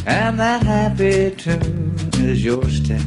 and that happy tune is your step.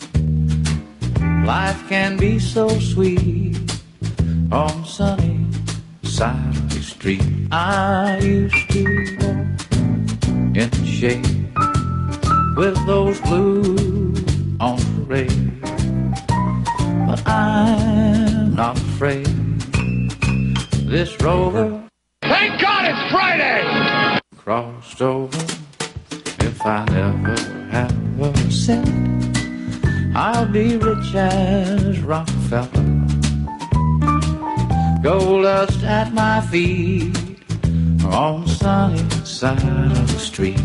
Life can be so sweet on sunny side of the street. I used to walk in the shade with those blues on parade, but I'm not afraid. This rover, thank God it's Friday, crossed over. If I never have a cent, I'll be rich as Rockefeller. Gold dust at my feet on the sunny side of the street.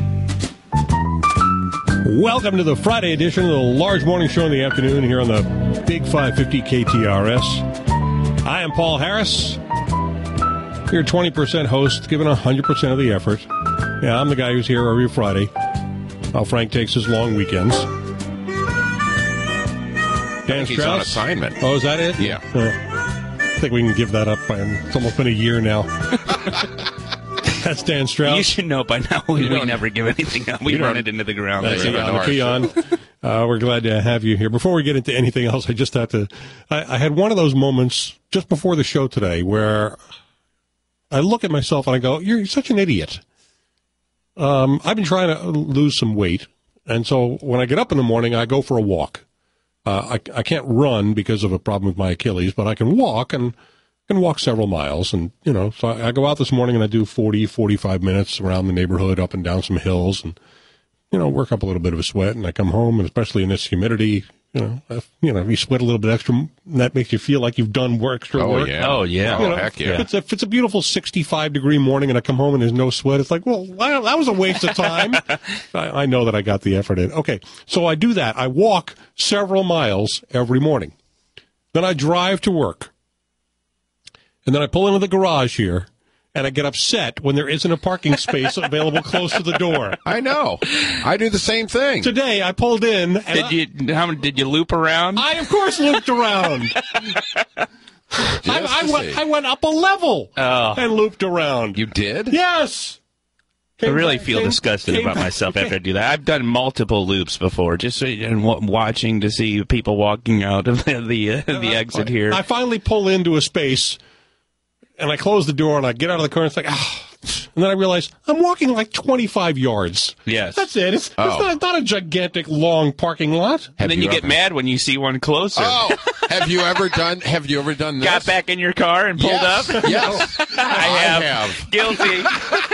Welcome to the Friday edition of the Large Morning Show in the afternoon here on the Big 550 KTRS. I am Paul Harris, your 20% host, giving 100% of the effort. Yeah, I'm the guy who's here every Friday while Frank takes his long weekends. Dan He's Strauss on assignment. Oh, is that it? Yeah. I think we can give that up. It's almost been a year now. That's Dan Strauss. You should know by now we never give anything up. We run it into the ground. That's the key on. We're glad to have you here. Before we get into anything else, I just have to... I had one of those moments just before the show today where I look at myself and I go, you're such an idiot. I've been trying to lose some weight, and so when I get up in the morning, I go for a walk. I can't run because of a problem with my Achilles, but I can walk and can walk several miles. And, so I go out this morning and I do 40, 45 minutes around the neighborhood, up and down some hills, and, work up a little bit of a sweat. And I come home, and especially in this humidity, if you sweat a little bit extra, that makes you feel like you've done extra work. Yeah. Oh, yeah. Heck yeah. If it's a beautiful 65-degree morning and I come home and there's no sweat, it's like, well, that was a waste of time. I know that I got the effort in. Okay, so I do that. I walk several miles every morning. Then I drive to work. And then I pull into the garage here, and I get upset when there isn't a parking space available close to the door. I know. I do the same thing. Today, I pulled in. And Did you loop around? I, of course, looped around. I went up a level and looped around. You did? Yes. I really feel disgusted about myself after I do that. I've done multiple loops before, just watching to see people walking out of the exit here. I finally pull into a space, and I close the door, and I get out of the car, and it's like, and then I realize I'm walking like 25 yards. Yes. That's it. It's not a gigantic, long parking lot. And then you get mad when you see one closer. Oh, have you ever done this? Got back in your car and pulled up? Yes. I have. Guilty.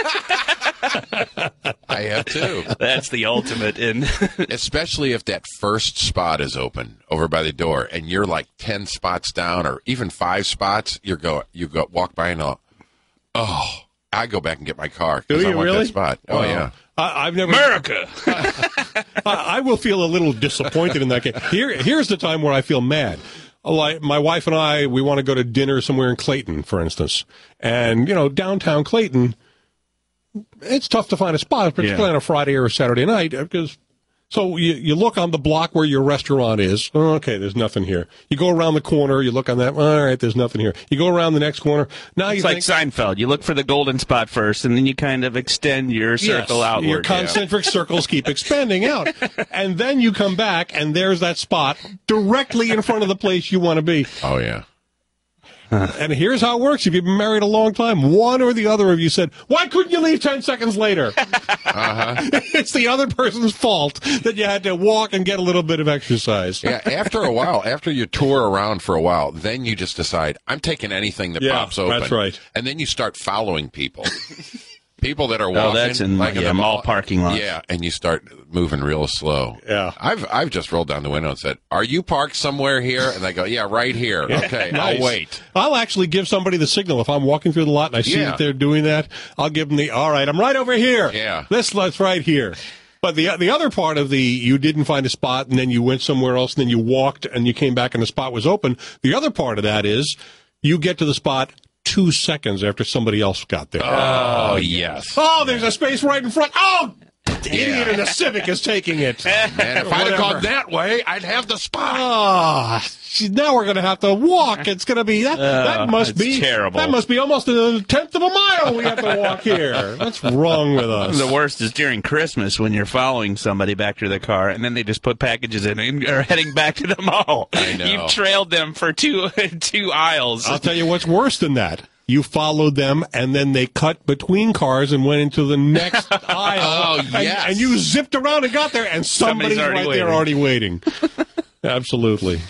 I have too. That's the ultimate in. Especially if that first spot is open over by the door and you're like 10 spots down or even 5 spots, you walk by and I go back and get my car because I want that spot. Oh, yeah. I've never. America! I will feel a little disappointed in that case. Here's the time where I feel mad. Like my wife and I, we want to go to dinner somewhere in Clayton, for instance. And, downtown Clayton, it's tough to find a spot, particularly on a Friday or a Saturday night, because... So you look on the block where your restaurant is. Oh, okay, there's nothing here. You go around the corner. You look on that. All right, there's nothing here. You go around the next corner. Now it's like Seinfeld. You look for the golden spot first, and then you kind of extend your circle outward. Your concentric circles keep expanding out. And then you come back, and there's that spot directly in front of the place you want to be. Oh, yeah. And here's how it works. If you've been married a long time, one or the other of you said, why couldn't you leave 10 seconds later? It's the other person's fault that you had to walk and get a little bit of exercise. Yeah, after a while, after you tour around for a while, then you just decide, I'm taking anything that pops open. That's right. And then you start following people. People that are walking. Oh, that's in the mall parking lot. Yeah, and you start moving real slow. Yeah. I've just rolled down the window and said, are you parked somewhere here? And they go, yeah, right here. Yeah, okay, nice. I'll wait. I'll actually give somebody the signal. If I'm walking through the lot and I see that they're doing that, I'll give them all right, I'm right over here. Yeah. This lot's right here. But the other part of you didn't find a spot and then you went somewhere else and then you walked and you came back and the spot was open. The other part of that is you get to the spot 2 seconds after somebody else got there. Oh, yes. Oh, there's a space right in front. Oh, idiot in the Civic is taking it. Man, if I'd have gone that way, I'd have the spot. Now we're going to have to walk. It's going to be that must be terrible. That must be almost a tenth of a mile we have to walk here. What's wrong with us? The worst is during Christmas when you're following somebody back to their car and then they just put packages in and are heading back to the mall. I know. You've trailed them for two aisles. I'll tell you what's worse than that. You followed them, and then they cut between cars and went into the next aisle. Oh, yes. And you zipped around and got there, and somebody's right there already waiting. Absolutely.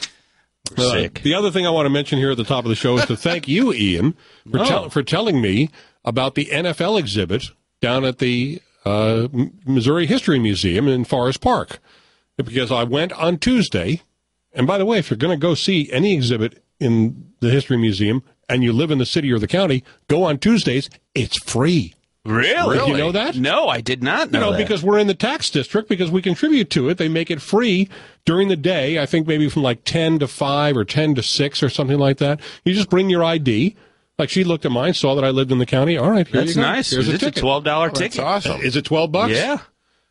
Sick. The other thing I want to mention here at the top of the show is to thank you, Ian, for telling me about the NFL exhibit down at the Missouri History Museum in Forest Park. Because I went on Tuesday, and by the way, if you're going to go see any exhibit in the History Museum and you live in the city or the county, go on Tuesdays. It's free. Really? Did you know that? No, I did not know that. Because we're in the tax district, because we contribute to it. They make it free during the day, I think maybe from like 10 to 5 or 10 to 6 or something like that. You just bring your ID. Like she looked at mine, saw that I lived in the county. All right, here That's you go. nice. Here's It's a ticket. $12 ticket. That's awesome. Is it $12? Yeah.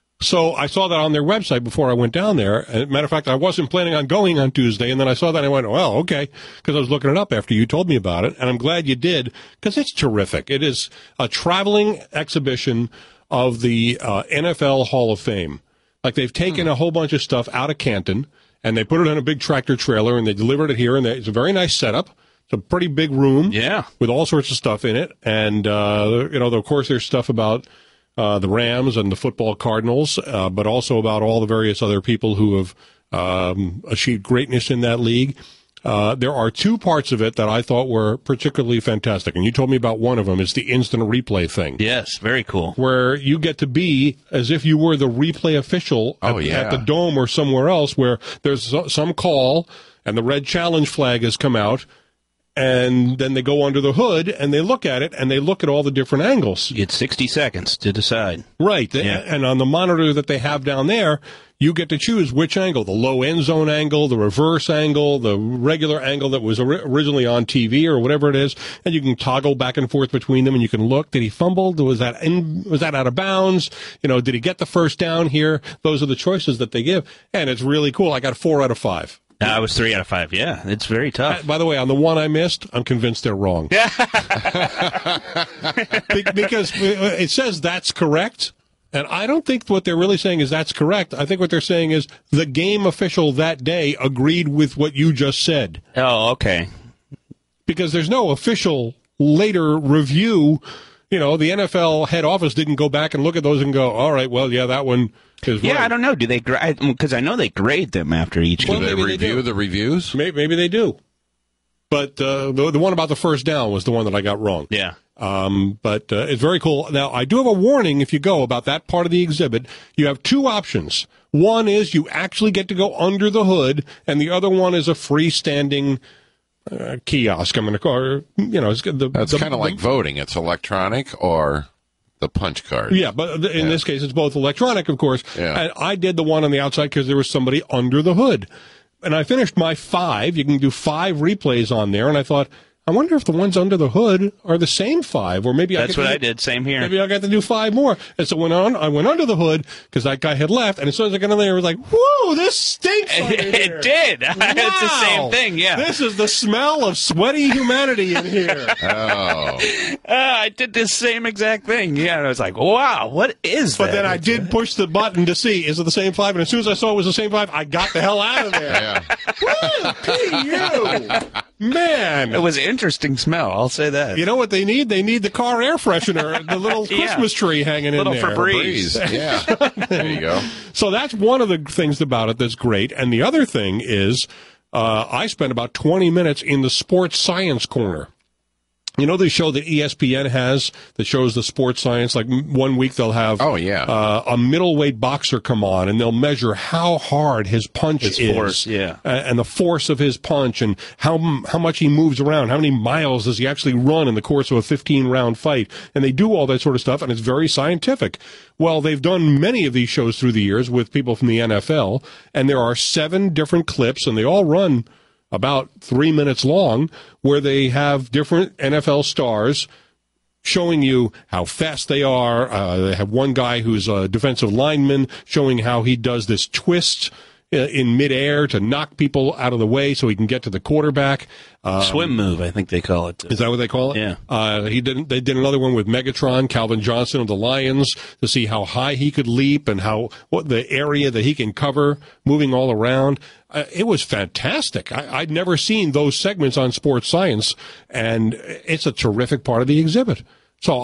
So I saw that on their website before I went down there. As a matter of fact, I wasn't planning on going on Tuesday, and then I saw that and I went, well, okay, because I was looking it up after you told me about it, and I'm glad you did, because it's terrific. It is a traveling exhibition of the NFL Hall of Fame. Like they've taken a whole bunch of stuff out of Canton, and they put it on a big tractor trailer, and they delivered it here, and it's a very nice setup. It's a pretty big room, Yeah. with all sorts of stuff in it, and of course, there's stuff about the Rams and the football Cardinals, but also about all the various other people who have achieved greatness in that league. There are two parts of it that I thought were particularly fantastic, and you told me about one of them. It's the instant replay thing. Yes, very cool. Where you get to be as if you were the replay official at the Dome or somewhere else, where there's some call and the red challenge flag has come out, and then they go under the hood and they look at it and they look at all the different angles. You get 60 seconds to decide. Right. Yeah. And on the monitor that they have down there, you get to choose which angle, the low end zone angle, the reverse angle, the regular angle that was originally on TV or whatever it is. And you can toggle back and forth between them and you can look. Did he fumble? Was that out of bounds? Did he get the first down here? Those are the choices that they give. And it's really cool. I got 4 out of 5. I was 3 out of 5. Yeah, it's very tough. By the way, on the one I missed, I'm convinced they're wrong. Because it says that's correct, and I don't think what they're really saying is that's correct. I think what they're saying is the game official that day agreed with what you just said. Oh, okay. Because there's no official later review. The NFL head office didn't go back and look at those and go, all right, well, yeah, that one is right. Yeah, I don't know. Do they grade? Because I know they grade them after each Do game. they maybe they review do. the reviews? Maybe they do. But the one about the first down was the one that I got wrong. Yeah. But it's very cool. Now, I do have a warning if you go about that part of the exhibit. You have 2 options. One is you actually get to go under the hood, and the other one is a freestanding kiosk. I'm going to call it, That's kind of like voting. It's electronic or the punch card. Yeah, but in this case, it's both electronic, of course. Yeah. And I did the one on the outside because there was somebody under the hood. And I finished my 5. You can do 5 replays on there. And I thought, I wonder if the ones under the hood are the same 5, or maybe That's what I did. Same here. Maybe I got to do 5 more. And so I went under the hood because that guy had left. And as soon as I got in there, I was like, whoa, this stinks. It did. It's the same thing. Yeah. This is the smell of sweaty humanity in here. Oh. I did this same exact thing. Yeah. And I was like, wow, what is that? But then I did push the button to see, is it the same 5? And as soon as I saw it was the same 5, I got the hell out of there. Yeah. Woo, P.U. Man. It was an interesting smell. I'll say that. You know what they need? They need the car air freshener, the little Christmas tree hanging Little in there. Febreze. Yeah. There you go. So that's one of the things about it that's great. And the other thing is I spent about 20 minutes in the sports science corner. You know the show that ESPN has that shows the sports science? Like one week they'll have a middleweight boxer come on, and they'll measure how hard his punch is. Force, yeah. And the force of his punch, and how much he moves around, how many miles does he actually run in the course of a 15-round fight. And they do all that sort of stuff, and it's very scientific. Well, they've done many of these shows through the years with people from the NFL, and there are 7 different clips, and they all run about 3 minutes long, where they have different NFL stars showing you how fast they are. They have one guy who's a defensive lineman showing how he does this twist in midair to knock people out of the way so he can get to the quarterback. Swim move, I think they call it. Is that what they call it? Yeah. They did another one with Megatron, Calvin Johnson of the Lions, to see how high he could leap and what the area that he can cover, moving all around. It was fantastic. I'd never seen those segments on Sports Science, and it's a terrific part of the exhibit. So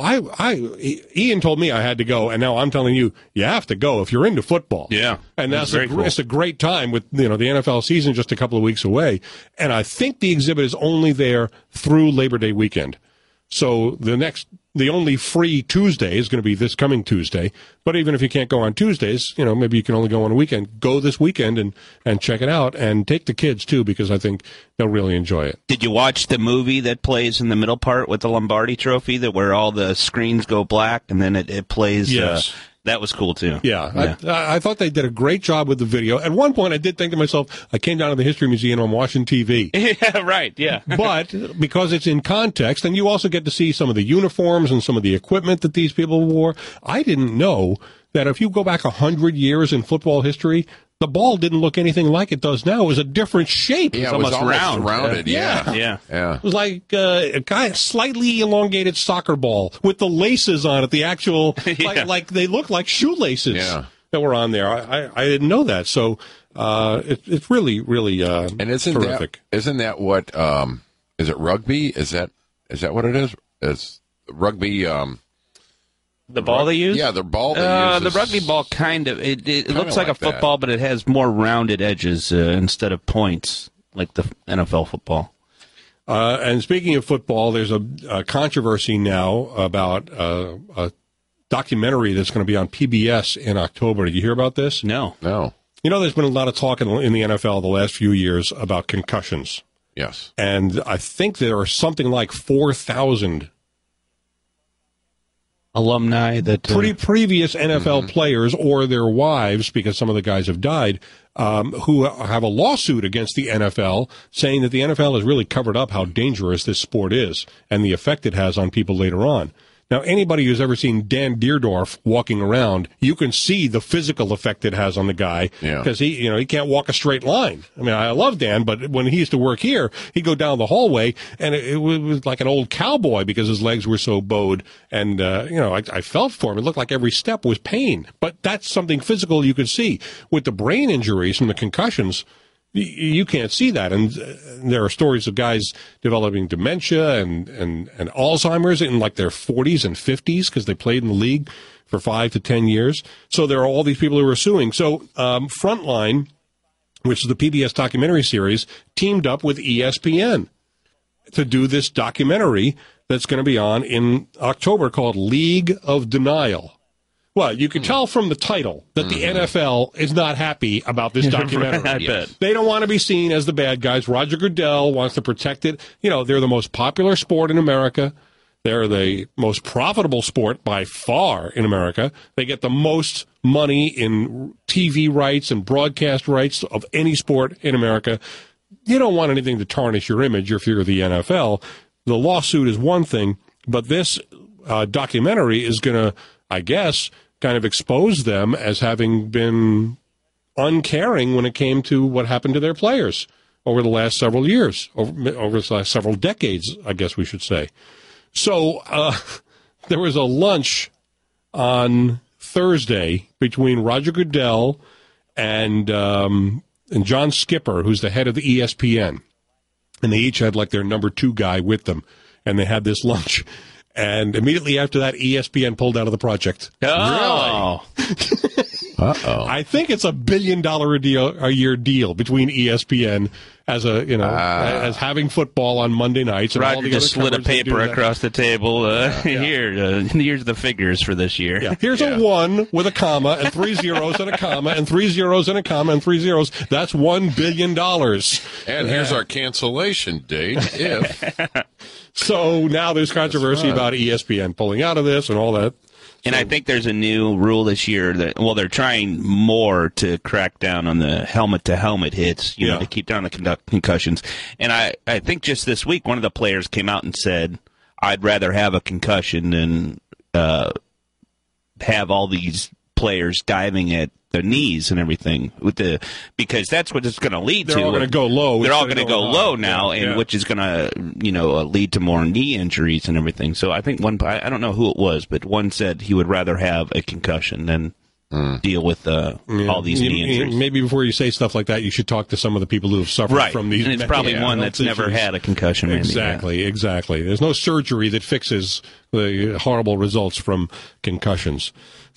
Ian told me I had to go, and now I'm telling you, you have to go if you're into football. Yeah. And cool. It's a great time with, the NFL season just a couple of weeks away. And I think the exhibit is only there through Labor Day weekend. So the only free Tuesday is going to be this coming Tuesday. But even if you can't go on Tuesdays, maybe you can only go on a weekend. Go this weekend and check it out, and take the kids too, because I think they'll really enjoy it. Did you watch the movie that plays in the middle part with the Lombardi Trophy, where all the screens go black and then it plays? Yes. That was cool, too. Yeah. I thought they did a great job with the video. At one point, I did think to myself, I came down to the History Museum, I'm watching TV. Yeah, right, yeah. But because it's in context, and you also get to see some of the uniforms and some of the equipment that these people wore, I didn't know that if you go back 100 years in football history, the ball didn't look anything like it does now. It was a different shape. Yeah, it was almost rounded. Yeah. Yeah. It was like a slightly elongated soccer ball with the laces on it, the actual, like they look like shoelaces that were on there. I didn't know that. So it's really, really and terrific. Isn't that what, is it rugby? Is that what it is? Is rugby... The ball they use? Yeah, the ball they use. The rugby ball it looks like a football, but it has more rounded edges instead of points, like the NFL football. And speaking of football, there's a controversy now about a documentary that's going to be on PBS in October. Did you hear about this? No. There's been a lot of talk in the NFL the last few years about concussions. Yes. And I think there are something like 4,000 alumni that previous NFL players or their wives, because some of the guys have died, who have a lawsuit against the NFL saying that the NFL has really covered up how dangerous this sport is and the effect it has on people later on. Now, anybody who's ever seen Dan Deerdorf walking around, you can see the physical effect it has on the guy because he can't walk a straight line. I mean, I love Dan, but when he used to work here, he'd go down the hallway and it was like an old cowboy because his legs were so bowed. And, I felt for him. It looked like every step was pain. But that's something physical you could see. With the brain injuries from the concussions, you can't see that. And there are stories of guys developing dementia and Alzheimer's in like their 40s and 50s because they played in the league for 5 to 10 years. So there are all these people who are suing. So Frontline, which is the PBS documentary series, teamed up with ESPN to do this documentary that's going to be on in October called League of Denial. Well, you can tell from the title that the NFL is not happy about this documentary. I bet. They don't want to be seen as the bad guys. Roger Goodell wants to protect it. They're the most popular sport in America. They're the most profitable sport by far in America. They get the most money in TV rights and broadcast rights of any sport in America. You don't want anything to tarnish your image if you're the NFL. The lawsuit is one thing, but this documentary is going to, I guess, kind of expose them as having been uncaring when it came to what happened to their players over the last several years, over the last several decades, I guess we should say. So there was a lunch on Thursday between Roger Goodell and John Skipper, who's the head of the ESPN. And they each had like their number 2 guy with them. And they had this lunch. And immediately after that, ESPN pulled out of the project. Oh. Really? Uh-oh. I think it's $1 billion a year deal between ESPN as as having football on Monday nights. And Roger all the just other slid a paper across the table. Here's the figures for this year. Yeah. Here's a 1 with a comma and 3 zeros and a comma and 3 zeros and a comma and 3 zeros. That's $1 billion. And here's our cancellation date if. So now there's controversy about ESPN pulling out of this and all that. And I think there's a new rule this year that, they're trying more to crack down on the helmet-to-helmet hits, to keep down the concussions. And I think just this week, one of the players came out and said, I'd rather have a concussion than have all these players diving at their knees and everything because that's what it's going to lead to. They're all going to go low. They're all going to go low now, which is going to lead to more knee injuries and everything. So I think I don't know who it was, but one said he would rather have a concussion than deal with all these knee injuries. Maybe before you say stuff like that, you should talk to some of the people who have suffered from these. And it's probably one that's never had a concussion. Maybe. Exactly. There's no surgery that fixes the horrible results from concussions.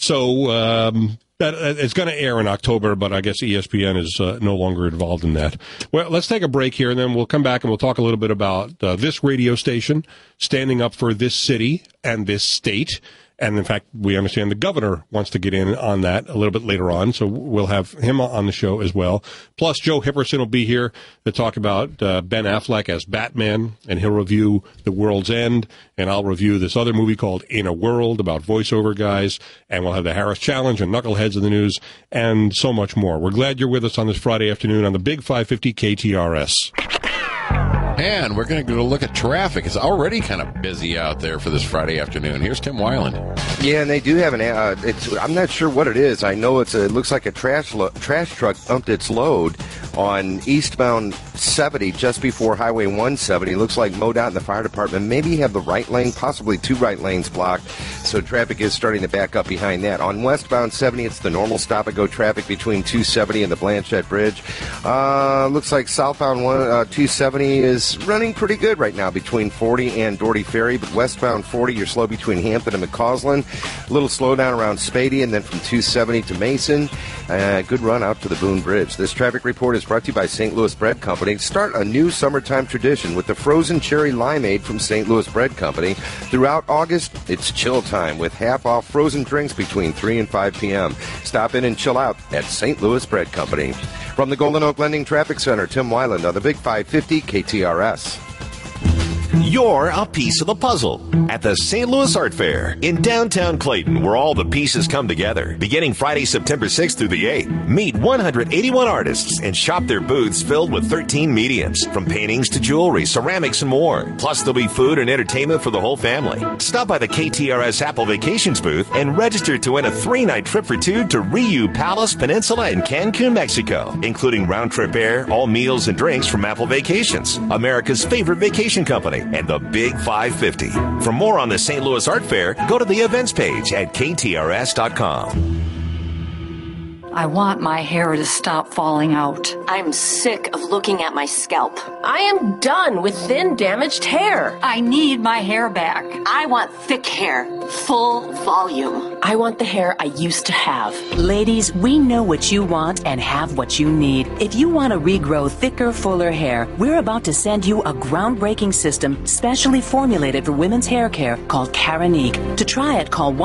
So it's going to air in October, but I guess ESPN is no longer involved in that. Well, let's take a break here, and then we'll come back and we'll talk a little bit about this radio station standing up for this city and this state. And, in fact, we understand the governor wants to get in on that a little bit later on, so we'll have him on the show as well. Plus, Joe Hipperson will be here to talk about Ben Affleck as Batman, and he'll review The World's End, and I'll review this other movie called In a World about voiceover guys, and we'll have the Harris Challenge and Knuckleheads in the news, and so much more. We're glad you're with us on this Friday afternoon on the Big 550 KTRS. And we're going to go look at traffic. It's already kind of busy out there for this Friday afternoon. Here's Tim Weiland. Yeah, and they do have I'm not sure what it is. I know it looks like a trash truck dumped its load on eastbound 70 just before Highway 170. It looks like MoDOT and the fire department maybe have the right lane, possibly two right lanes blocked. So traffic is starting to back up behind that. On westbound 70, it's the normal stop-and-go traffic between 270 and the Blanchette Bridge. Looks like southbound 270 is running pretty good right now between 40 and Doherty Ferry, but westbound 40, you're slow between Hampton and McCausland. A little slowdown around Spady, and then from 270 to Mason. Good run out to the Boone Bridge. This traffic report is brought to you by St. Louis Bread Company. Start a new summertime tradition with the frozen cherry limeade from St. Louis Bread Company. Throughout August, it's chill time with half-off frozen drinks between 3 and 5 p.m. Stop in and chill out at St. Louis Bread Company. From the Golden Oak Lending Traffic Center, Tim Weiland on the Big 550 KTRS. You're a piece of the puzzle at the St. Louis Art Fair in downtown Clayton, where all the pieces come together. Beginning Friday, September 6th through the 8th, meet 181 artists and shop their booths filled with 13 mediums, from paintings to jewelry, ceramics, and more. Plus, there'll be food and entertainment for the whole family. Stop by the KTRS Apple Vacations booth and register to win a 3-night trip for two to Riu Palace Peninsula in Cancun, Mexico, including round-trip air, all meals and drinks from Apple Vacations, America's favorite vacation company, and the Big 550. For more on the St. Louis Art Fair, go to the events page at ktrs.com. I want my hair to stop falling out. I'm sick of looking at my scalp. I am done with thin, damaged hair. I need my hair back. I want thick hair, full volume. I want the hair I used to have. Ladies, we know what you want and have what you need. If you want to regrow thicker, fuller hair, we're about to send you a groundbreaking system specially formulated for women's hair care called Keranique. To try it, call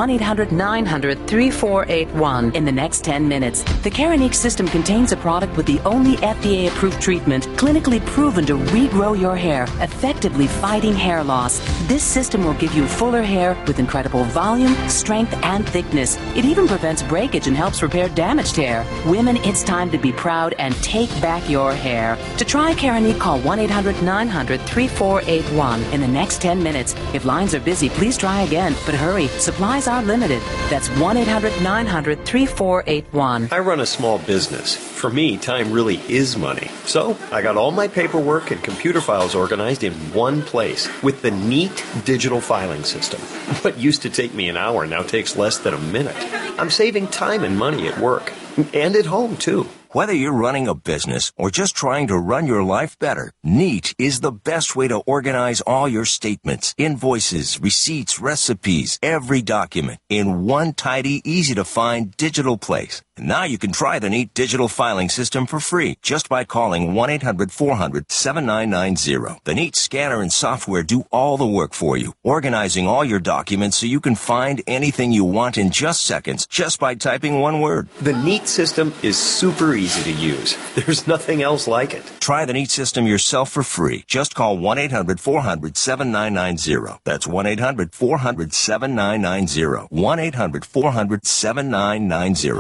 1-800-900-3481 in the next 10 minutes. The Keranique system contains a product with the only FDA-approved treatment clinically proven to regrow your hair, effectively fighting hair loss. This system will give you fuller hair with incredible volume, strength, and thickness. It even prevents breakage and helps repair damaged hair. Women, it's time to be proud and take back your hair. To try Keranique, call 1-800-900-3481 in the next 10 minutes. If lines are busy, please try again. But hurry, supplies are limited. That's 1-800-900-3481. I run a small business. For me, time really is money. So I got all my paperwork and computer files organized in one place with the neat digital filing system. What used to take me an hour now takes less than a minute. I'm saving time and money at work. And at home, too. Whether you're running a business or just trying to run your life better, Neat is the best way to organize all your statements, invoices, receipts, recipes, every document in one tidy, easy-to-find digital place. And now you can try the Neat digital filing system for free just by calling 1-800-400-7990. The Neat scanner and software do all the work for you, organizing all your documents so you can find anything you want in just seconds just by typing one word. The Neat system is super easy to use. There's nothing else like it. Try the Neat system yourself for free. Just call 1-800-400-7990. That's 1-800-400-7990. 1-800-400-7990. Good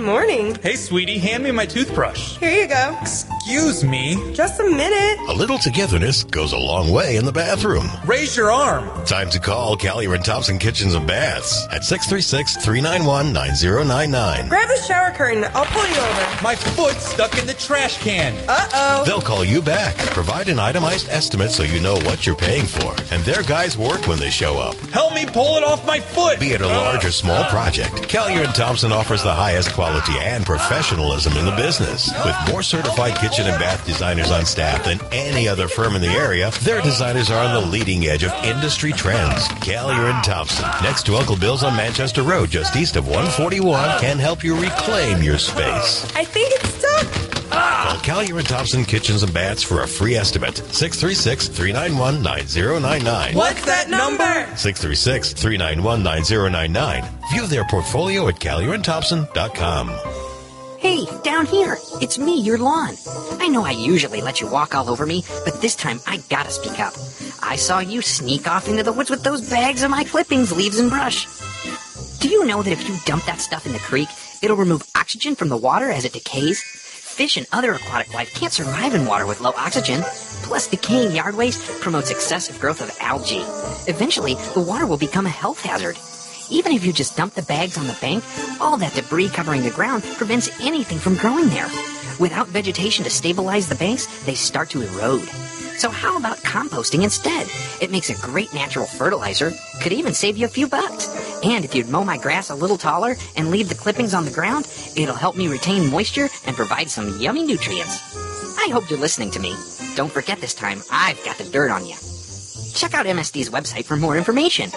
morning. Hey, sweetie, hand me my toothbrush. Here you go. Excuse me. Just a minute. A little togetherness goes a long way in the bathroom. Raise your arm. Time to call Callier and Thompson Kitchens and Baths at 636-391-9099. Grab the shower curtain. I'll pull you over. My foot's stuck in the trash can. Uh-oh. They'll call you back. Provide an itemized estimate so you know what you're paying for. And their guys work when they show up. Help me pull it off my foot. Be it a large or small project, Callier and Thompson offers the highest quality and professionalism in the business. With more certified kitchen and bath designers on staff than any other firm in the area, their designers are on the leading edge of industry trends. Callier and Thompson, next to Uncle Bill's on Manchester Road, just east of 141, can help you reclaim your space. I think it's stuck. Call Callier and Thompson Kitchens and Baths for a free estimate. 636-391-9099. What's that number? 636-391-9099. View their portfolio at CallierandThompson.com. Hey, down here. It's me, your lawn. I know I usually let you walk all over me, but this time I gotta speak up. I saw you sneak off into the woods with those bags of my clippings, leaves, and brush. Do you know that if you dump that stuff in the creek, it'll remove oxygen from the water as it decays? Fish and other aquatic life can't survive in water with low oxygen. Plus, decaying yard waste promotes excessive growth of algae. Eventually, the water will become a health hazard. Even if you just dump the bags on the bank, all that debris covering the ground prevents anything from growing there. Without vegetation to stabilize the banks, they start to erode. So how about composting instead? It makes a great natural fertilizer, could even save you a few bucks. And if you'd mow my grass a little taller and leave the clippings on the ground, it'll help me retain moisture and provide some yummy nutrients. I hope you're listening to me. Don't forget this time, I've got the dirt on you. Check out MSD's website for more information.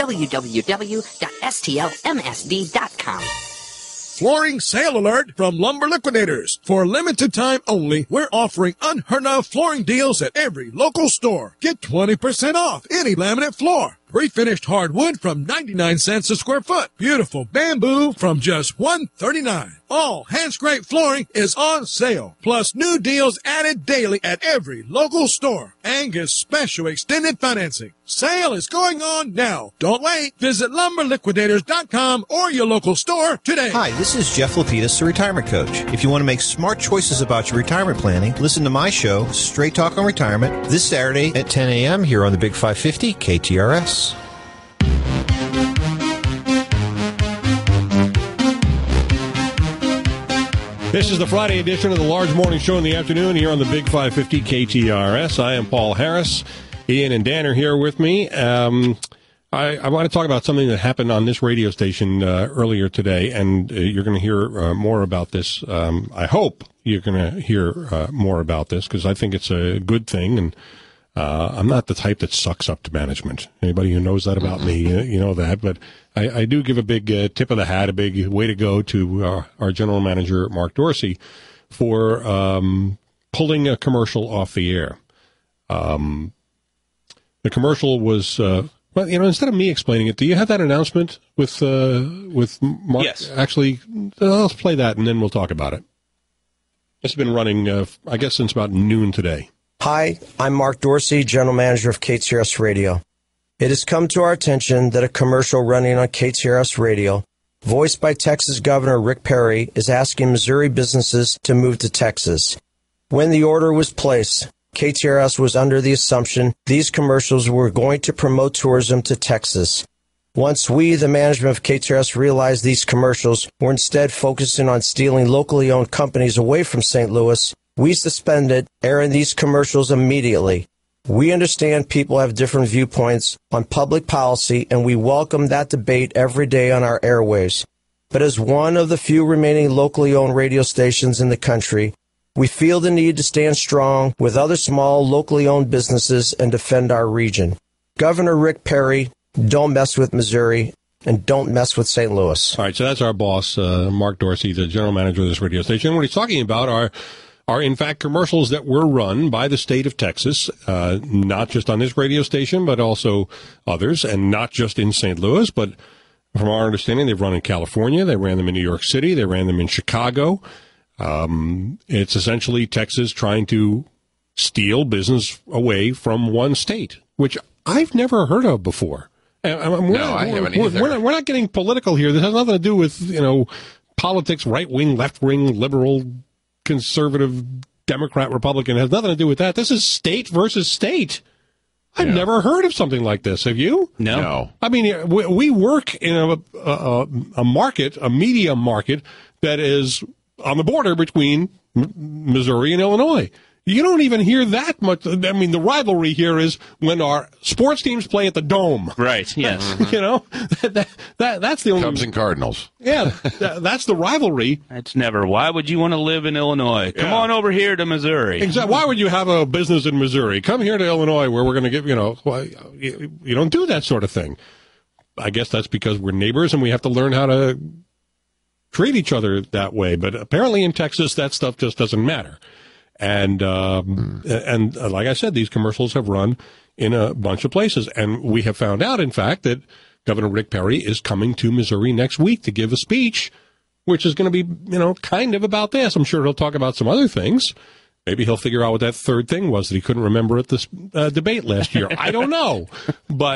www.stlmsd.com. Flooring sale alert from Lumber Liquidators. For a limited time only, we're offering unheard of flooring deals at every local store. Get 20% off any laminate floor. Pre-finished hardwood from 99 cents a square foot. Beautiful bamboo from just $139. All hand-scraped flooring is on sale. Plus new deals added daily at every local store. Angus Special Extended Financing. Sale is going on now. Don't wait. Visit LumberLiquidators.com or your local store today. Hi, this is Jeff Lapidus, the retirement coach. If you want to make smart choices about your retirement planning, listen to my show, Straight Talk on Retirement, this Saturday at 10 a.m. here on the Big 550 KTRS. This is the Friday edition of the Large Morning Show in the afternoon here on the Big 550 KTRS. I am Paul Harris. Ian and Dan are here with me. I want to talk about something that happened on this radio station earlier today, and you're going to hear more about this. I hope you're going to hear more about this because I think it's a good thing, and I'm not the type that sucks up to management. Anybody who knows that about me, you know that. But I do give a big tip of the hat, a big way to go to our general manager, Mark Dorsey, for pulling a commercial off the air. The commercial was, well, you know, instead of me explaining it, do you have that announcement with Mark? Yes. Actually, let's play that and then we'll talk about it. It's been running, I guess, since about noon today. Hi, I'm Mark Dorsey, General Manager of KTRS Radio. It has come to our attention that a commercial running on KTRS Radio, voiced by Texas Governor Rick Perry, is asking Missouri businesses to move to Texas. When the order was placed, KTRS was under the assumption these commercials were going to promote tourism to Texas. Once we, the management of KTRS, realized these commercials were instead focusing on stealing locally owned companies away from St. Louis, we suspended airing these commercials immediately. We understand people have different viewpoints on public policy, and we welcome that debate every day on our airwaves. But as one of the few remaining locally owned radio stations in the country, we feel the need to stand strong with other small, locally owned businesses and defend our region. Governor Rick Perry, don't mess with Missouri, and don't mess with St. Louis. All right, so that's our boss, Mark Dorsey, the general manager of this radio station. What he's talking about are in fact commercials that were run by the state of Texas, not just on this radio station, but also others, and not just in St. Louis, but from our understanding, they've run in California, they ran them in New York City, they ran them in Chicago. It's essentially Texas trying to steal business away from one state, which I've never heard of before. I haven't either. We're not getting political here. This has nothing to do with, politics, right-wing, left-wing, liberal, conservative, Democrat, Republican. It has nothing to do with that. This is state versus state. I've never heard of something like this. Have you? No. I mean, we work in a market, a media market, that is on the border between Missouri and Illinois. You don't even hear that much. I mean, the rivalry here is when our sports teams play at the Dome. Right, yes. You know, that's the only... Cubs and Cardinals. Yeah, that's the rivalry. It's never, why would you want to live in Illinois? Come on over here to Missouri. Exactly. Why would you have a business in Missouri? Come here to Illinois where we're going to give, you don't do that sort of thing. I guess that's because we're neighbors and we have to learn how to treat each other that way. But apparently in Texas, that stuff just doesn't matter. And like I said, these commercials have run in a bunch of places. And we have found out, in fact, that Governor Rick Perry is coming to Missouri next week to give a speech, which is going to be, kind of about this. I'm sure he'll talk about some other things. Maybe he'll figure out what that third thing was that he couldn't remember at this debate last year. I don't know. But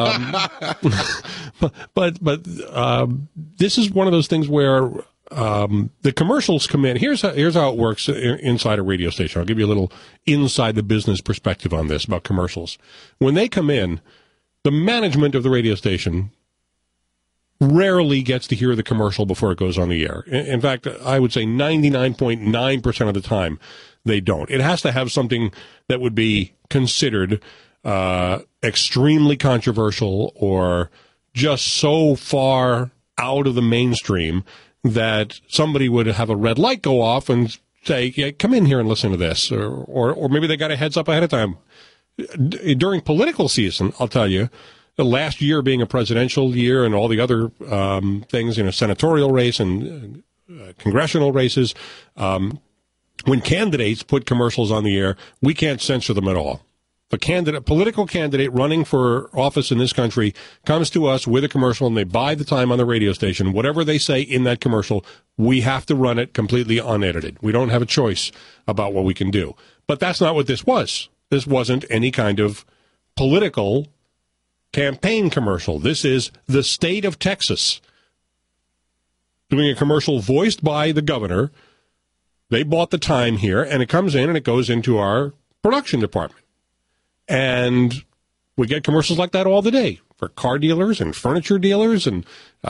this is one of those things where the commercials come in. Here's how it works inside a radio station. I'll give you a little inside the business perspective on this about commercials. When they come in, the management of the radio station rarely gets to hear the commercial before it goes on the air. In fact, I would say 99.9% of the time they don't. It has to have something that would be considered extremely controversial or just so far out of the mainstream that somebody would have a red light go off and say, yeah, come in here and listen to this. Or maybe they got a heads up ahead of time. During political season, I'll tell you, the last year being a presidential year and all the other things, senatorial race and congressional races, when candidates put commercials on the air, we can't censor them at all. If a political candidate running for office in this country comes to us with a commercial and they buy the time on the radio station, whatever they say in that commercial, we have to run it completely unedited. We don't have a choice about what we can do. But that's not what this was. This wasn't any kind of political campaign commercial. This is the state of Texas doing a commercial voiced by the governor. They bought the time here, and it comes in and it goes into our production department. And we get commercials like that all the day for car dealers and furniture dealers and,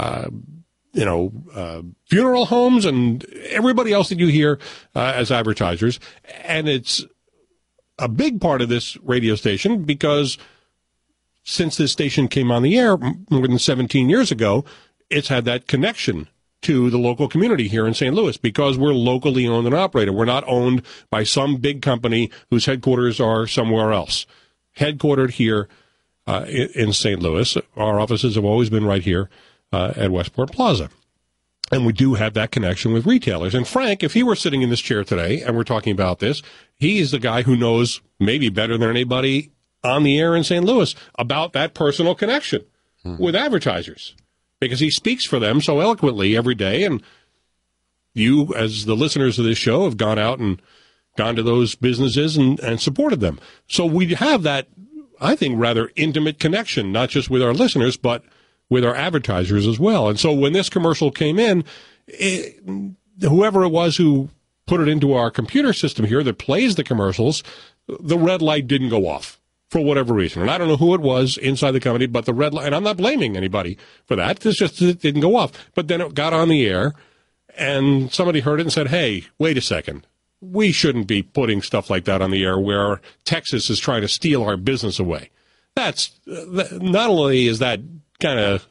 funeral homes and everybody else that you hear as advertisers. And it's a big part of this radio station because since this station came on the air more than 17 years ago, it's had that connection to the local community here in St. Louis because we're locally owned and operated. We're not owned by some big company whose headquarters are somewhere else. Headquartered here in St. Louis. Our offices have always been right here at Westport Plaza. And we do have that connection with retailers. And Frank, if he were sitting in this chair today and we're talking about this, he's the guy who knows maybe better than anybody on the air in St. Louis about that personal connection with advertisers because he speaks for them so eloquently every day. And you, as the listeners of this show, have gone out and gone to those businesses and supported them. So we have that, I think, rather intimate connection, not just with our listeners, but with our advertisers as well. And so when this commercial came in, whoever it was who put it into our computer system here that plays the commercials, the red light didn't go off for whatever reason. And I don't know who it was inside the company, but the red light, and I'm not blaming anybody for that. It's just it didn't go off. But then it got on the air, and somebody heard it and said, hey, wait a second. We shouldn't be putting stuff like that on the air where Texas is trying to steal our business away. That's not only is that kind of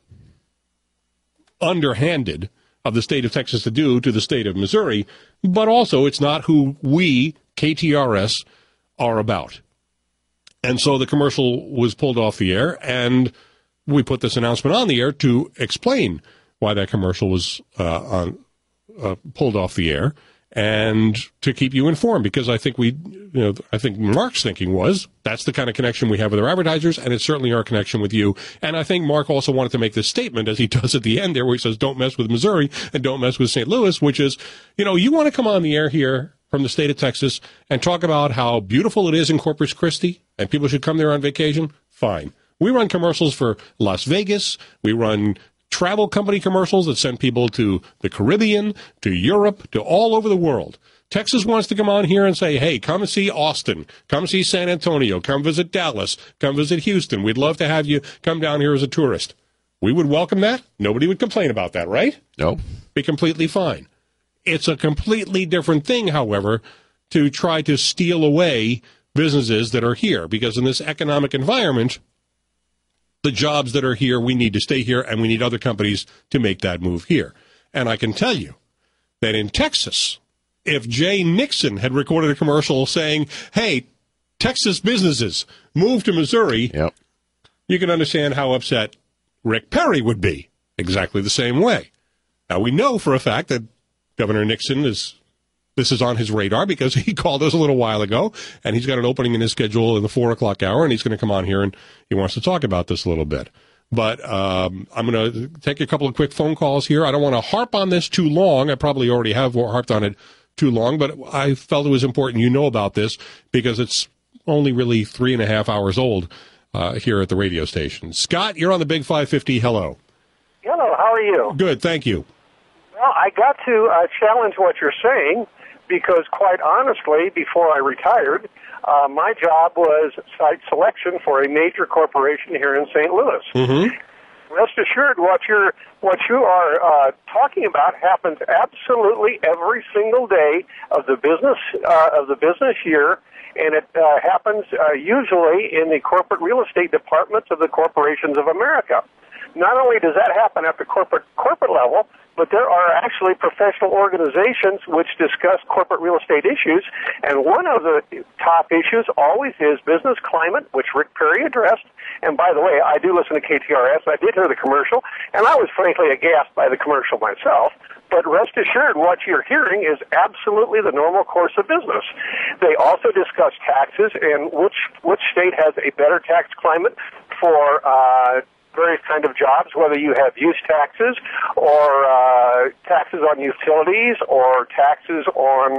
underhanded of the state of Texas to do to the state of Missouri, but also it's not who we, KTRS, are about. And so the commercial was pulled off the air, and we put this announcement on the air to explain why that commercial was pulled off the air and to keep you informed, because I think I think Mark's thinking was that's the kind of connection we have with our advertisers, and it's certainly our connection with you. And I think Mark also wanted to make this statement, as he does at the end there, where he says, don't mess with Missouri and don't mess with St. Louis, which is, you want to come on the air here from the state of Texas and talk about how beautiful it is in Corpus Christi and people should come there on vacation, fine. We run commercials for Las Vegas. We run travel company commercials that send people to the Caribbean, to Europe, to all over the world. Texas wants to come on here and say, hey, come see Austin, come see San Antonio, come visit Dallas, come visit Houston. We'd love to have you come down here as a tourist. We would welcome that. Nobody would complain about that, right? No. Be completely fine. It's a completely different thing, however, to try to steal away businesses that are here, because in this economic environment, the jobs that are here, we need to stay here, and we need other companies to make that move here. And I can tell you that in Texas, if Jay Nixon had recorded a commercial saying, hey, Texas businesses, move to Missouri, you can understand how upset Rick Perry would be. Exactly the same way. Now, we know for a fact that Governor Nixon this is on his radar because he called us a little while ago, and he's got an opening in his schedule in the 4 o'clock hour, and he's going to come on here, and he wants to talk about this a little bit. But I'm going to take a couple of quick phone calls here. I don't want to harp on this too long. I probably already have harped on it too long, but I felt it was important you know about this because it's only really 3.5 hours old here at the radio station. Scott, you're on the Big 550. Hello. Hello, how are you? Good, thank you. Well, I got to challenge what you're saying because, quite honestly, before I retired, my job was site selection for a major corporation here in St. Louis. Mm-hmm. Rest assured, what you are talking about happens absolutely every single day of the business year, and it happens usually in the corporate real estate departments of the corporations of America. Not only does that happen at the corporate level, but there are actually professional organizations which discuss corporate real estate issues, and one of the top issues always is business climate, which Rick Perry addressed. And by the way, I do listen to KTRS. I did hear the commercial, and I was frankly aghast by the commercial myself. But rest assured, what you're hearing is absolutely the normal course of business. They also discuss taxes and which state has a better tax climate for various kind of jobs, whether you have use taxes or taxes on utilities or taxes on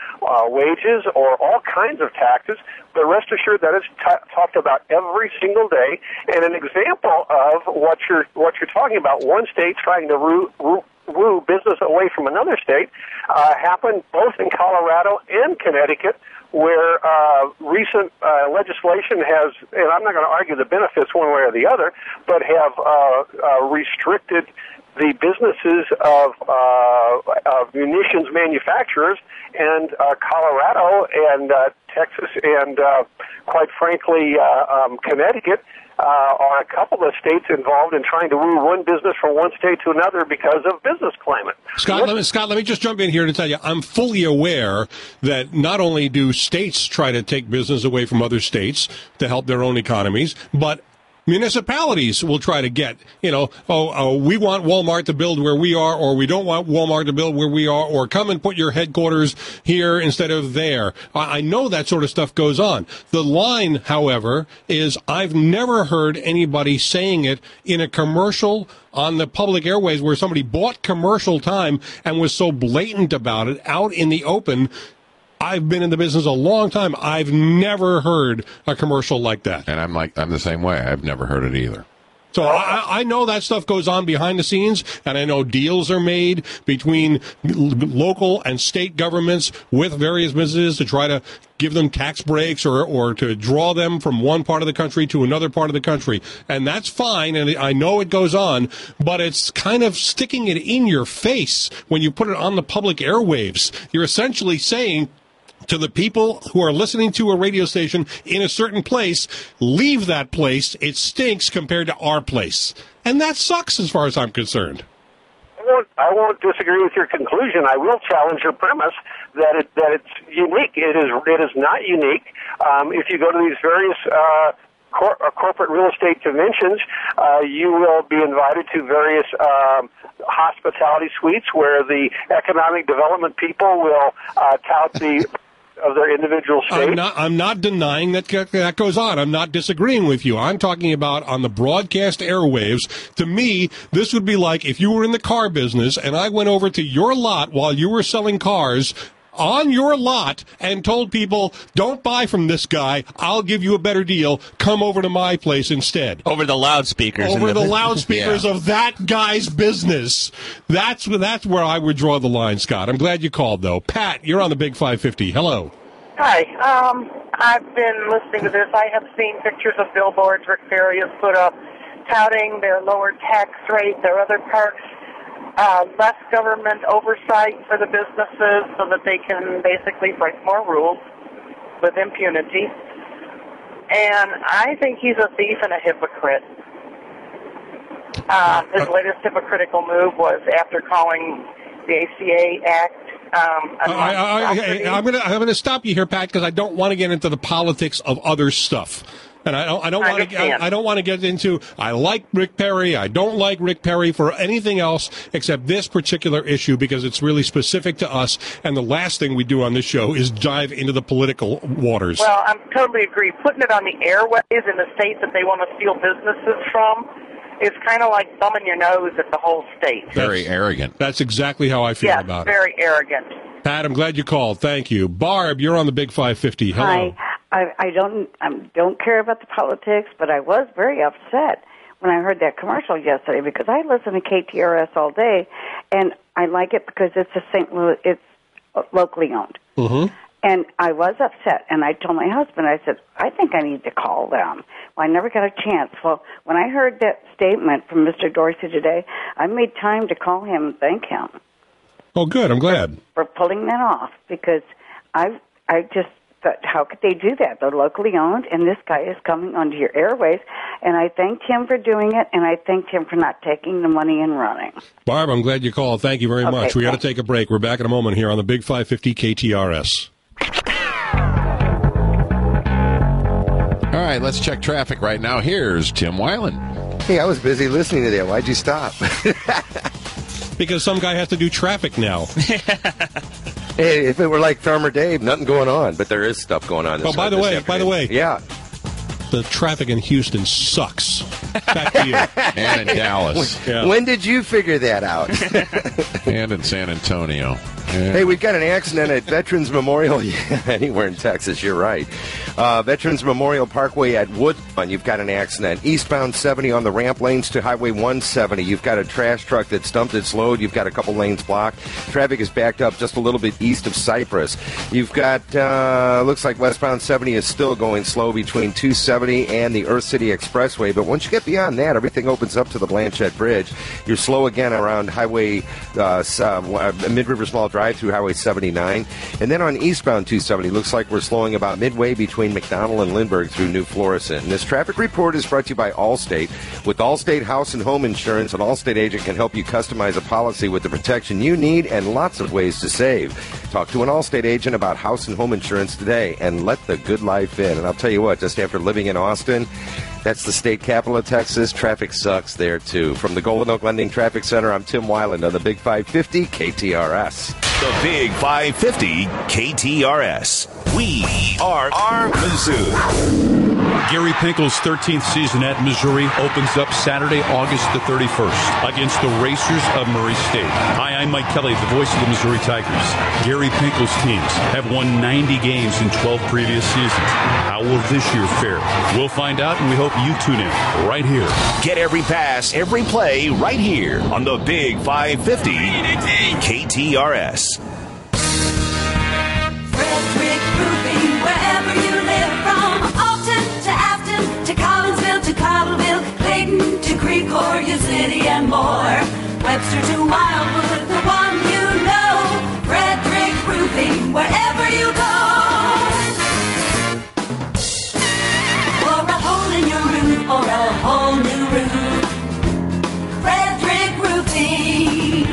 wages or all kinds of taxes. But rest assured that is talked about every single day. And an example of what you're talking about, one state trying to woo business away from another state, happened both in Colorado and Connecticut, where recent legislation has, and I'm not going to argue the benefits one way or the other, but have restricted the businesses of munitions manufacturers, and Colorado and Texas and, quite frankly, Connecticut are a couple of states involved in trying to woo one business from one state to another because of business climate. Scott, let me just jump in here to tell you, I'm fully aware that not only do states try to take business away from other states to help their own economies, but municipalities will try to get, we want Walmart to build where we are, or we don't want Walmart to build where we are, or come and put your headquarters here instead of there. I know that sort of stuff goes on. The line, however, is I've never heard anybody saying it in a commercial on the public airways where somebody bought commercial time and was so blatant about it out in the open. I've been in the business a long time. I've never heard a commercial like that. And I'm the same way. I've never heard it either. So I know that stuff goes on behind the scenes, and I know deals are made between local and state governments with various businesses to try to give them tax breaks or to draw them from one part of the country to another part of the country. And that's fine, and I know it goes on, but it's kind of sticking it in your face when you put it on the public airwaves. You're essentially saying to the people who are listening to a radio station in a certain place, leave that place. It stinks compared to our place. And that sucks as far as I'm concerned. I won't disagree with your conclusion. I will challenge your premise that it's unique. It is not unique. If you go to these various corporate real estate conventions, you will be invited to various hospitality suites where the economic development people will tout the of their individual states. I'm not denying that goes on. I'm not disagreeing with you. I'm talking about on the broadcast airwaves. To me, this would be like if you were in the car business and I went over to your lot while you were selling cars on your lot and told people, don't buy from this guy, I'll give you a better deal, come over to my place instead. Over the loudspeakers. Over the loudspeakers of that guy's business. That's where I would draw the line, Scott. I'm glad you called, though. Pat, you're on the Big 550. Hello. Hi. I've been listening to this. I have seen pictures of billboards Rick Perry has put up touting their lower tax rate, their other perks, less government oversight for the businesses so that they can basically break more rules with impunity. And I think he's a thief and a hypocrite. His latest hypocritical move was after calling the ACA Act. I'm going to stop you here, Pat, because I don't want to get into the politics of other stuff. And I don't want to get into, I like Rick Perry, I don't like Rick Perry for anything else except this particular issue because it's really specific to us. And the last thing we do on this show is dive into the political waters. Well, I totally agree. Putting it on the airways in the state that they want to steal businesses from is kind of like thumbing your nose at the whole state. Very arrogant. That's exactly how I feel about it. Very arrogant. Pat, I'm glad you called. Thank you. Barb, you're on the Big 550. Hello. Hi. I don't care about the politics, but I was very upset when I heard that commercial yesterday because I listen to KTRS all day, and I like it because it's a St. Louis, it's locally owned. Mm-hmm. And I was upset, and I told my husband, I said, I think I need to call them. Well, I never got a chance. Well, when I heard that statement from Mr. Dorsey today, I made time to call him and thank him. Oh, good. I'm glad. For pulling that off, because I just thought, how could they do that? They're locally owned, and this guy is coming onto your airways, and I thanked him for doing it, and I thanked him for not taking the money and running. Barb, I'm glad you called. Thank you very much. We got to take a break. We're back in a moment here on the Big 550 KTRS. All right, let's check traffic right now. Here's Tim Weiland. Hey, I was busy listening to that. Why'd you stop? Because some guy has to do traffic now. Hey, if it were like Farmer Dave, nothing going on, but there is stuff going on. Oh, by the way, yeah, the traffic in Houston sucks. Back to you. And in Dallas. When did you figure that out? And in San Antonio. Yeah. Hey, we've got an accident at Veterans Memorial. Yeah, anywhere in Texas, you're right. Veterans Memorial Parkway at Woodlawn, you've got an accident. Eastbound 70 on the ramp lanes to Highway 170. You've got a trash truck that's dumped its load. You've got a couple lanes blocked. Traffic is backed up just a little bit east of Cypress. You've got, looks like westbound 70 is still going slow between 270 and the Earth City Expressway. But once you get beyond that, everything opens up to the Blanchette Bridge. You're slow again around Highway Mid-River Small Drive through Highway 79. And then on eastbound 270, looks like we're slowing about midway between McDonald and Lindbergh through New Florissant. And this traffic report is brought to you by Allstate. With Allstate House and Home Insurance, an Allstate agent can help you customize a policy with the protection you need and lots of ways to save. Talk to an Allstate agent about house and home insurance today and let the good life in. And I'll tell you what, just after living in Austin, that's the state capital of Texas. Traffic sucks there, too. From the Golden Oak Lending Traffic Center, I'm Tim Weiland on the Big 550 KTRS. The Big 550 KTRS. We are Mizzou. Gary Pinkel's 13th season at Missouri opens up Saturday, August the 31st against the Racers of Murray State. Hi, I'm Mike Kelly, the voice of the Missouri Tigers. Gary Pinkel's teams have won 90 games in 12 previous seasons. How will this year fare? We'll find out, and we hope you tune in right here. Get every pass, every play right here on the Big 550 KTRS. Frederick Roofing, wherever you live, from Alton to Afton to Collinsville to Cottleville, Clayton to Creve Coeur, your city and more. Webster to Wildwood, the one you know. Frederick Roofing, wherever you go. For a hole in your roof or a whole new roof, Frederick Roofing.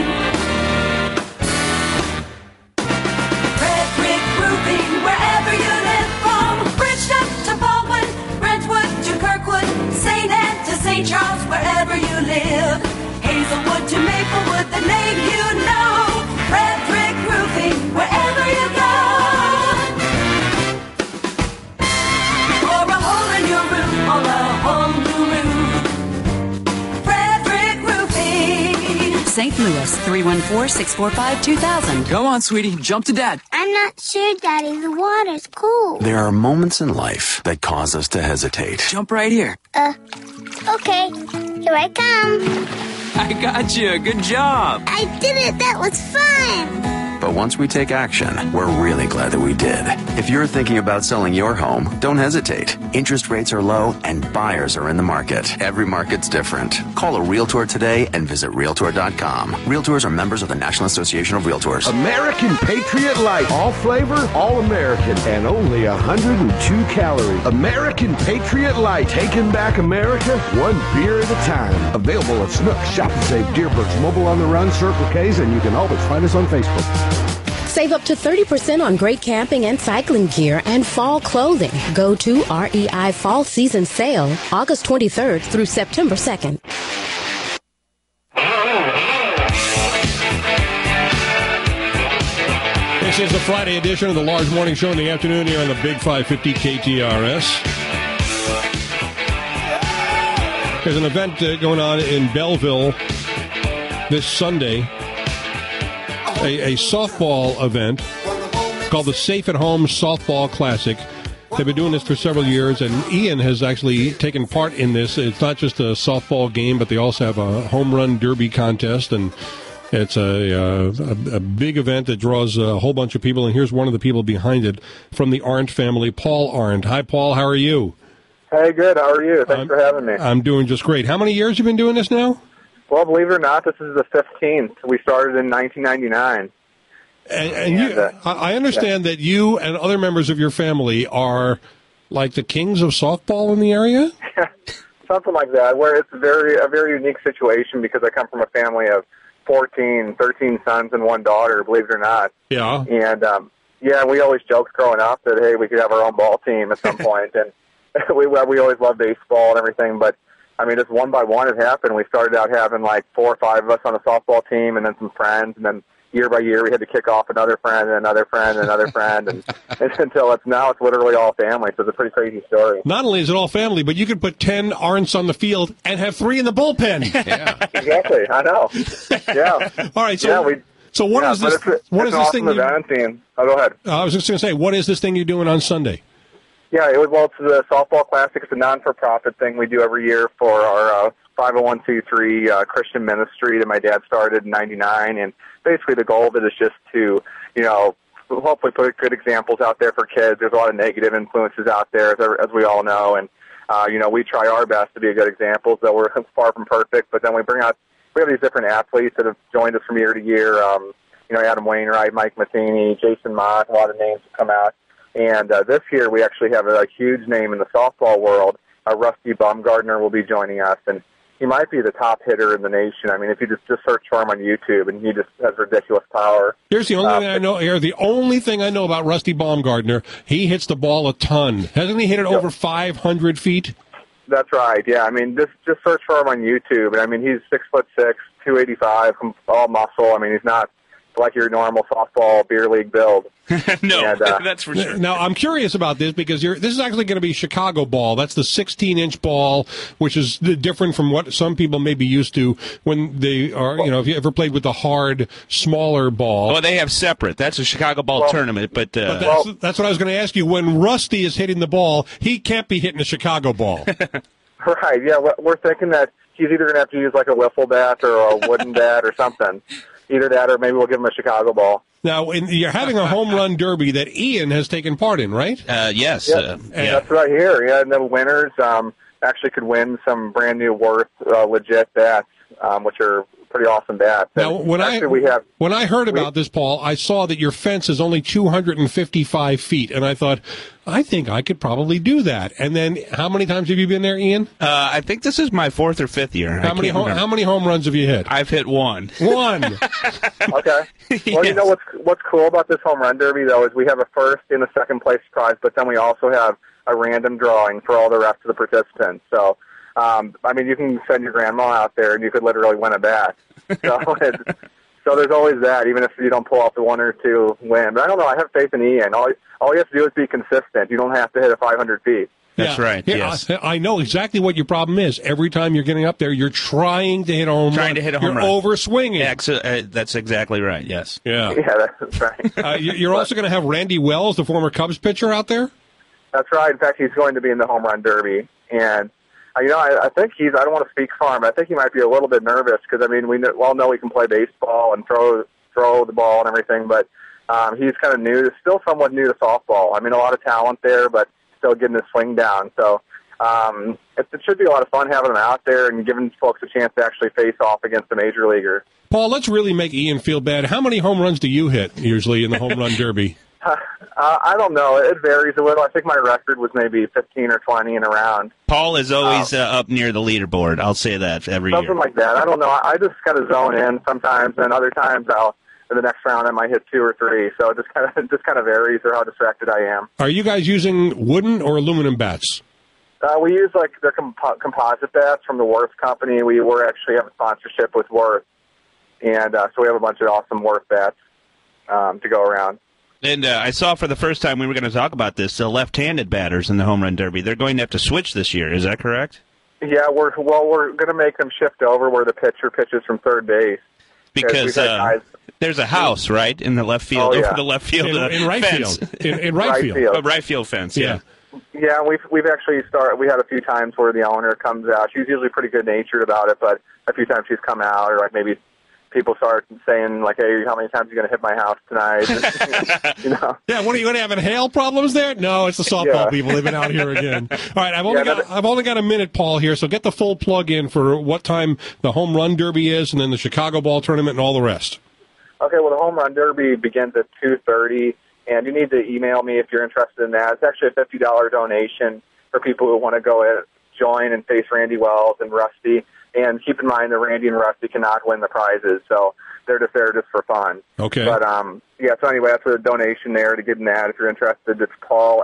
Frederick Roofing, wherever you live, from Bridgeton to Baldwin, Brentwood to Kirkwood, St. Anne to St. Charles, wherever you live. Hazelwood to Maplewood, the name you know. us, 314-645-2000. Come on, sweetie, jump to Dad. I'm not sure, Daddy. The water's cool. There are moments in life that cause us to hesitate. Jump right here. Okay. Here I come. I got you. Good job. I did it. That was fun. But once we take action, we're really glad that we did. If you're thinking about selling your home, don't hesitate. Interest rates are low and buyers are in the market. Every market's different. Call a Realtor today and visit Realtor.com. Realtors are members of the National Association of Realtors. American Patriot Light. All flavor, all American, and only 102 calories. American Patriot Light. Taking back America one beer at a time. Available at Schnucks, Shop and Save, Deerbergs, Mobile on the Run, Circle K's, and you can always find us on Facebook. Save up to 30% on great camping and cycling gear and fall clothing. Go to REI Fall Season Sale, August 23rd through September 2nd. This is the Friday edition of the Large Morning Show in the afternoon here on the Big 550 KTRS. There's an event going on in Belleville this Sunday. A softball event called the Safe at Home Softball Classic. They've been doing this for several years, and Ian has actually taken part in this. It's not just a softball game, but they also have a home run derby contest, and it's a big event that draws a whole bunch of people. And here's one of the people behind it from the Arndt family, Paul Arndt. Hi, Paul. How are you? Hey, good. How are you? Thanks for having me. I'm doing just great. How many years have you been doing this now? Well, believe it or not, this is the 15th. We started in 1999. I understand that you and other members of your family are like the kings of softball in the area? Something like that, where it's a very unique situation because I come from a family of 13 sons and one daughter, believe it or not. Yeah. And, we always joked growing up that, hey, we could have our own ball team at some point. And we always loved baseball and everything, but I mean, just one by one it happened. We started out having like 4 or 5 of us on a softball team and then some friends, and then year by year we had to kick off another friend and another friend and another friend, and until it's literally all family. So it's a pretty crazy story. Not only is it all family, but you could put 10 Arndts on the field and have 3 in the bullpen. Yeah, exactly. I know. Yeah. All right. So, what is this? What is this thing? Go ahead. I was just going to say, what is this thing you're doing on Sunday? Yeah, it's the Softball Classic. It's a non-for-profit thing we do every year for our 501c3 Christian ministry that my dad started in '99. And basically the goal of it is just to, hopefully put good examples out there for kids. There's a lot of negative influences out there, as we all know. And, we try our best to be a good example, so we're far from perfect. But then we have these different athletes that have joined us from year to year. Adam Wainwright, Mike Matheny, Jason Mott, a lot of names have come out. And this year we actually have a huge name in the softball world. Rusty Baumgartner will be joining us, and he might be the top hitter in the nation. I mean, if you just search for him on YouTube, and he just has ridiculous power. Here's the only thing I know. The only thing I know about Rusty Baumgartner, he hits the ball a ton. Hasn't he hit it over 500 feet? That's right. Yeah. I mean, just search for him on YouTube, and I mean, he's 6'6", 285, all muscle. I mean, he's not like your normal softball beer league build. No, that's for sure. Now, I'm curious about this because this is actually going to be Chicago ball. That's the 16-inch ball, which is different from what some people may be used to when they are, if you ever played with the hard, smaller ball. Well, they have separate. That's a Chicago ball tournament, but that's what I was going to ask you. When Rusty is hitting the ball, he can't be hitting a Chicago ball. Right, yeah. We're thinking that he's either going to have to use like a wiffle bat or a wooden bat or something. Either that or maybe we'll give him a Chicago ball. Now, you're having a home run derby that Ian has taken part in, right? Yes. That's right here. Yeah, and the winners actually could win some brand new Worth legit bats, which are pretty awesome bats. Now, when I heard about this, Paul, I saw that your fence is only 255 feet, and I thought, I think I could probably do that. And then, how many times have you been there, Ian? I think this is my 4th or 5th year. How many home runs have you hit? I've hit 1. 1. Okay. Well, you know what's cool about this home run derby though is we have a first and a second place prize, but then we also have a random drawing for all the rest of the participants. So, you can send your grandma out there and you could literally win a bat. So there's always that, even if you don't pull off the 1 or 2 win. But I don't know. I have faith in Ian. All you have to do is be consistent. You don't have to hit it 500 feet. That's right. Yes. I know exactly what your problem is. Every time you're getting up there, you're trying to hit a home run. You're overswinging. Yeah, that's exactly right. Yes. Yeah. Yeah, that's right. You're also going to have Randy Wells, the former Cubs pitcher, out there? That's right. In fact, he's going to be in the home run derby. And, I think I don't want to speak for him, but I think he might be a little bit nervous because, we all know he can play baseball and throw the ball and everything, but he's kind of still somewhat new to softball. A lot of talent there, but still getting his swing down. So it should be a lot of fun having him out there and giving folks a chance to actually face off against a major leaguer. Paul, let's really make Ian feel bad. How many home runs do you hit usually in the home run derby? I don't know. It varies a little. I think my record was maybe 15 or 20 in a round. Paul is always up near the leaderboard. I'll say that every year. Something like that. I don't know. I just kind of zone in sometimes, and other times in the next round I might hit 2 or 3. So it just kind of varies or how distracted I am. Are you guys using wooden or aluminum bats? We use the composite bats from the Worth company. We actually have a sponsorship with Worth, and so we have a bunch of awesome Worth bats to go around. And I saw for the first time we were going to talk about this, the left-handed batters in the home run derby. They're going to have to switch this year. Is that correct? Yeah, we're going to make them shift over where the pitcher pitches from third base. Because there's a house, right, in the left field, over the left field in right fence. Field. In right field. Right field fence, yeah. Yeah, we've actually we had a few times where the owner comes out. She's usually pretty good-natured about it, but a few times she's come out, or maybe people start saying, hey, how many times are you going to hit my house tonight? Yeah, what are you going to have, hail problems there? No, it's the softball people. They've been out here again. All right, I've only got a minute, Paul, here, so get the full plug in for what time the home run derby is, and then the Chicago Ball tournament and all the rest. Okay, well, the home run derby begins at 2:30, and you need to email me if you're interested in that. It's actually a $50 donation for people who want to go join and face Randy Wells and Rusty. And keep in mind that Randy and Rusty cannot win the prizes, so they're just there just for fun. Okay. But, so anyway, that's a donation there to get in that. If you're interested, it's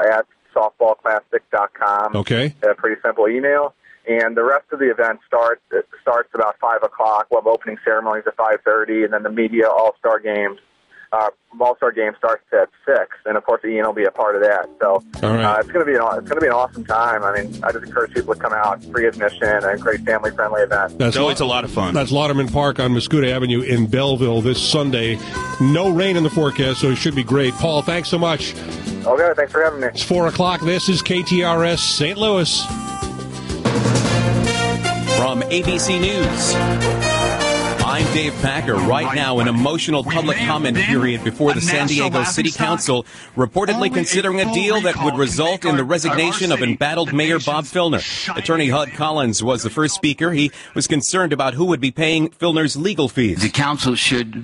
paul@softballclassic.com. Okay. A pretty simple email. And the rest of the event starts about 5 o'clock. We'll have opening ceremonies at 5:30, and then the media All-Star Game starts at 6, and of course Ian will be a part of that. So it's going to be an awesome time. I just encourage people to come out. Free admission, and a great family-friendly event. It's always a lot of fun. That's Lauderman Park on Muscuda Avenue in Belleville this Sunday. No rain in the forecast, so it should be great. Paul, thanks so much. Okay, thanks for having me. It's 4 o'clock. This is KTRS St. Louis. From ABC News, I'm Dave Packer. Right now, an emotional public comment period before the San Diego City Council, reportedly considering a deal that would result in the resignation of embattled Mayor Bob Filner. Attorney Hud Collins was the first speaker. He was concerned about who would be paying Filner's legal fees. The council should